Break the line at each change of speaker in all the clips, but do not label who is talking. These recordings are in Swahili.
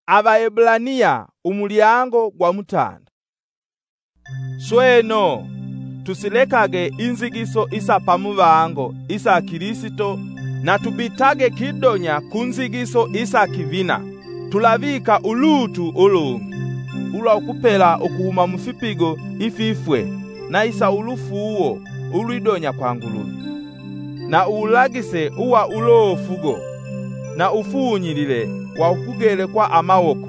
Abaebrania umulyango gwa mutanda. Sweno tusilekage inzigiso isa pamubango isa Kristo na tubitage kidonya kunzigiso isa kivina. Tulavika ulutu ulungi ulwa ukupela okuhuma mufipigo ififwe na isa ulufuwo ulwidonya kwa Nguluvi. Na ulagise uwa ulofugo na ufunyilile wa ukugele kwa amawoko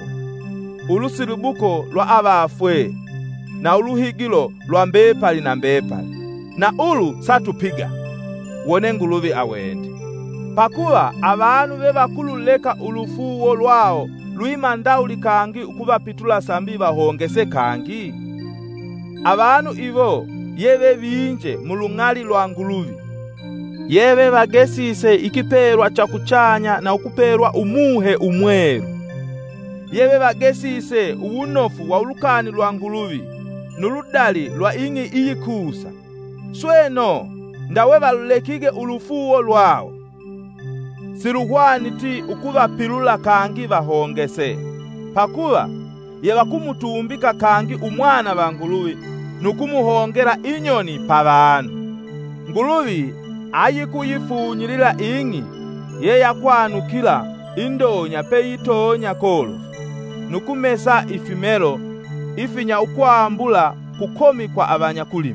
ulusilibuko lwa abafwe na uluhigilo lwa mbepali na mbepali na ulu satupiga wone Nguluvi awende. Pakuba abantu bebakululeka ulufuwo lwao lwimandauli kangi ukubapitula sambi bahongese kangi. Abantu ibo yebe binje mulungali lwa Nguluvi, yebe bagesise ikiperwa cha kuchanya na ukuperwa umuhe umweru, yebe bagesise ubunofu wa ulukani lwa Nguluvi nuludali lwa ingi iyikusa. Sweno ndawe balulekige ulufuwo lwao siruhwani ti ukubapilula kangi bahongese. Pakuba yebakumutumbika kangi umwana ba Nguluvi nukumuhongera inyoni pa bantu. Nguluvi ayikuyifunyilila ingi ye yakwanukila indonya pe yitonya kolo nukumesa ifimelo ifinya ukwambula kukomi kwa abanyakulima.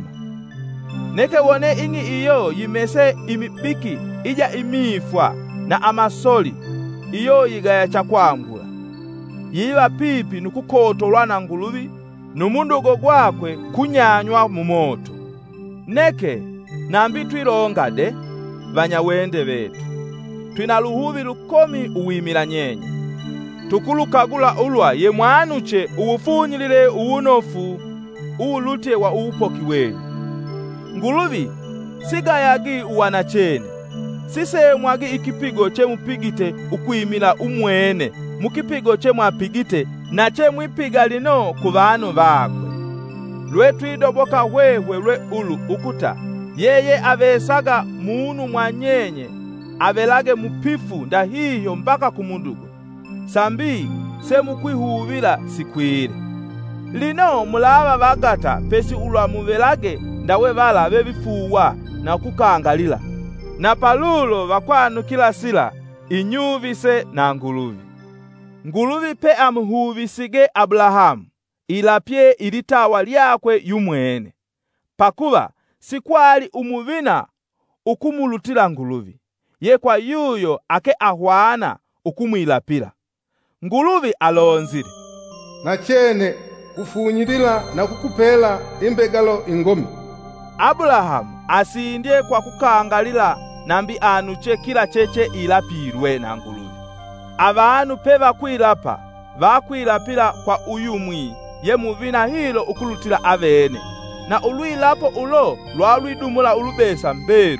Neke wone ingi iyo yimese imibiki ija imifwa na amasoli iyo yigaya cha kwambula yiba pipi nukukotolwa na Nguluvi numundugo gwakwe kunyanywa mu moto. Neke nambi twilonga de banyawende betu twina luhubi lukomi uwimila nyenye tukulukagula ulwa ye mwanuche uwufunyilile uwunofu uwulute wa uwupoki wenyu. Nguluvi sigayagi uwanachene sise mwagi ikipigo che mupigite ukwimila umwene mukipigo che mwapigite na che mwipiga lino ku bantu bakwe. Lwe twidoboka hwehwe lwe ulu ukuta yeye abesaga munu mwanyenye abelage mupifu ndahiyo mpaka kumundugo sambi se mukwihubila sikwire. Lino mulaba bagata pesi ulwa mubelage ndawe bala bebifuwa na kukangalila na palulo bakwanukila sila inyuvise na Nguluvi. Nguluvi pe amuhubisige Abrahamu ilapye ilitawa lyakwe yumwene. Pakuba sikwali umuvina ukumulutila Nguluvi ye kwa yuyo ake ahwana ukumwilapila. Nguluvi alonzile
nachene kufunyilila na kukupela imbegalo ingomi.
Abrahamu asindye kwa kukangalila nambi anuche kila cheche ilapirwe na Nguluvi. Abantu pe bakwilapa bakwilapila kwa uyumwi ye muvina hilo ukulutila abene na ulwilapo ulo lwalwidumula ulubesa mberu.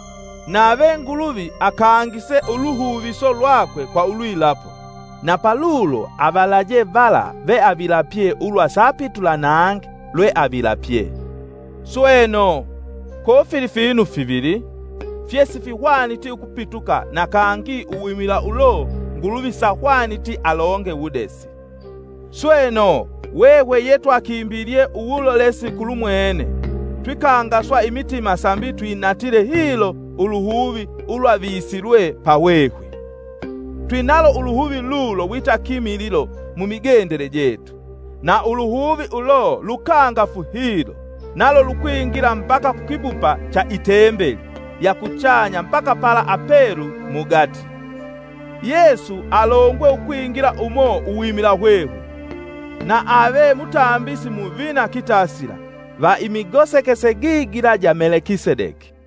Na abe Nguluvi akangise uluhubiso lwakwe kwa ulwilapo na palulo abalaje vala be abilapye ulwa sapitula nange lwe abilapye. Sweno ko filifinu fibili fyesi fihwani ti ukupituka na kangi uwimila ulo Nguluvi sahwani ti alonge wudesi. Sweno wewe yetu akimbilie uwulolesi kulumwene twikangaswa imitima sambi twinatile hilo uluhuvi ulwa visilwe pawehwe. Twinalo uluhuvi lulo wita kimililo mumigendele jetu na uluhuvi ulo lukangafu hilo nalo lukwingira mpaka kukibupa cha itembeli ya kuchanya mpaka pala aperu mugati. Yesu alongwe ukwingira umo uwimila hwehu na abe mutambisi muvina kitasila va imigosekese gigira ja Melekisedeki.